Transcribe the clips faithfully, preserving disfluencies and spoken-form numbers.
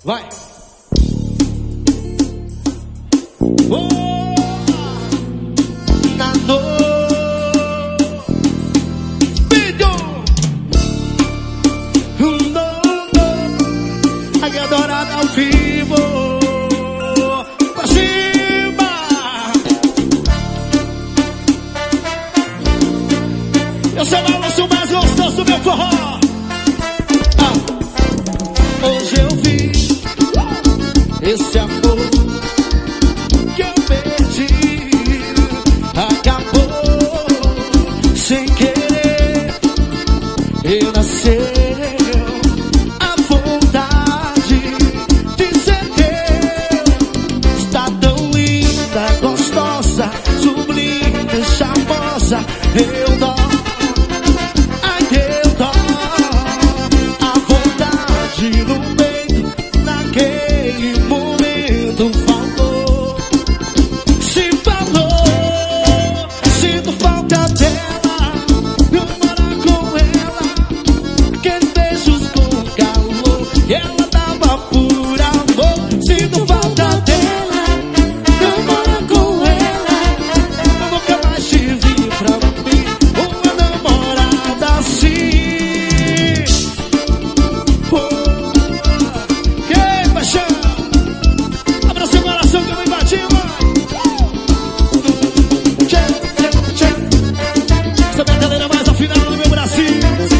Vai. Oh, na dor, vídeo. Um novo, a adorada ao vivo. Pra cima. Eu sou o balanço mais gostoso do meu forró. Ah. Hoje eu vi esse amor que eu perdi, acabou sem querer. Eu nasceu a vontade de ser teu. Está tão linda, gostosa, sublime, charmosa. Eu dó, ai eu dó, a vontade no peito naquele momento faltou. Se falou, sinto falta dela, eu morar com ela, aqueles beijos com calor que ela dava por amor. Sinto falta dela, eu morar com ela, eu nunca mais te vi pra mim uma namorada assim. Oh, que paixão! Abra seu coração que eu vou invadir, mãe. Tchê, tchê, tchê. Essa é a galera mais afinada do meu Brasil.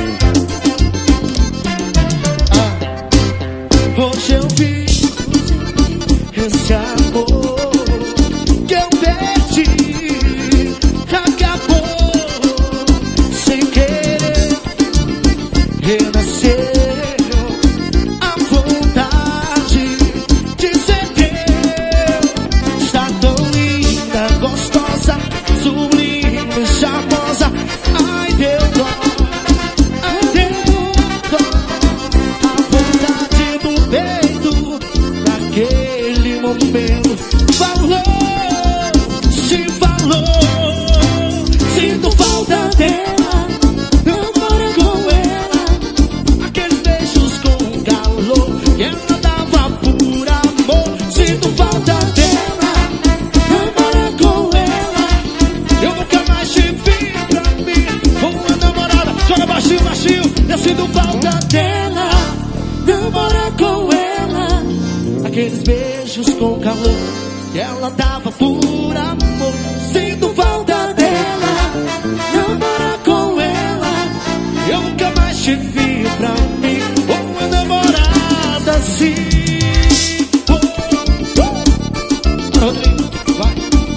Ah, hoje eu vi esse amor que eu perdi, acabou sem querer. Renasceu a vontade de ser teu. Está tão linda, gostosa, sublime, charmosa. Ai, deu dó, ai, deu dó, a vontade do peito naquele momento falou, se falou. Sinto falta dela, eu moro com ela, aqueles beijos com calor que ela dava por amor. Sinto falta dela, eu moro com ela, eu nunca mais te vi pra mim uma namorada. Joga baixinho, baixinho. Eu sinto falta dela, eu moro com ela, aqueles beijos com calor que ela dava por amor. Sinto falta dela, eu moro com ela, eu nunca mais te vi pra mim uma namorada assim. Oh, oh. Rodrigo, vai.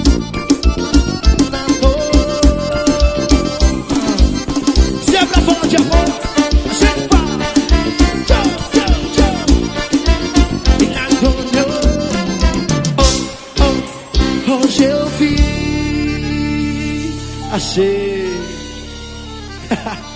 Na dor. Se é pra falar de amor, a gente fala. Tchau, tchau, tchau. E na dor, oh, oh. Hoje eu vi, achei.